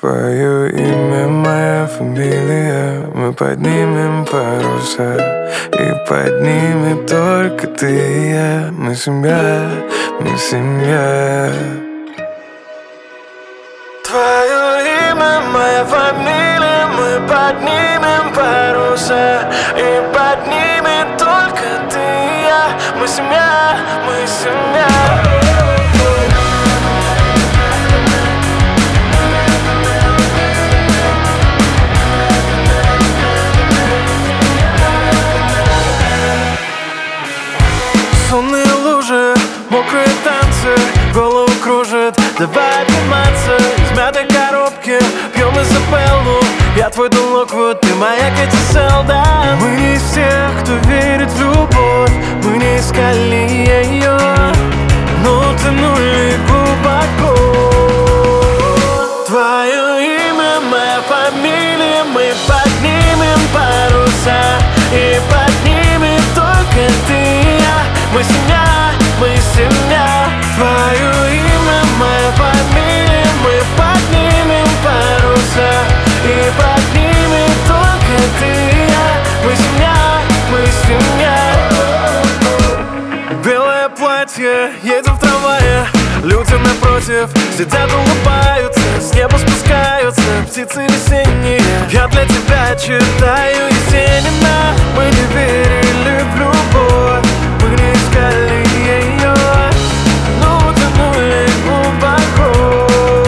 Твое имя, моя фамилия. Мы поднимем паруса, и поднимем только ты и я. Мы семья, мы семья. Твое имя, моя фамилия. Мы поднимем паруса, и поднимем только ты и я. Мы семья, мы семья. Сонные лужи, мокрые танцы, голову кружит. Давай обниматься, из мятой коробки пьем Изабеллу. Я твой Дон Локвуд, ты моя Кэти Селдон. Мы не из тех, кто верит в любовь. Мы не искали ее, но утонули глубоко. Твое имя, моя фамилия. Мы поднимем паруса, и поднимем только ты и я. Мы семья, мы семья. Твое имя, моя фамилия. Мы поднимем паруса, и поднимем только ты и я. Мы семья, мы семья. Белое платье, едем в трамвае. Люди напротив сидят, улыбаются. С неба спускаются птицы весенние. Я для тебя читаю Есенина. Мы не верили в любовь, мы не искали ее, но утонули глубоко.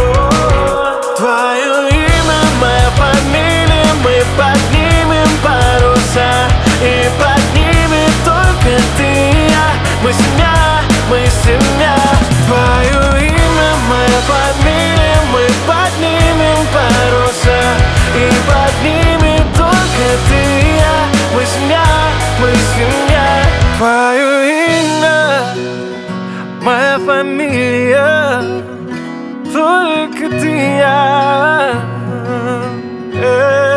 Твое имя, моя фамилия. Мы поднимем паруса, и поднимем только ты и я. Мы семья, мы семья. Твое имя, моя фамилия. Мы поднимем паруса, и поднимем только ты и я. Мы семья, мы семья. Твое имя, моя фамилия. Только ты и я.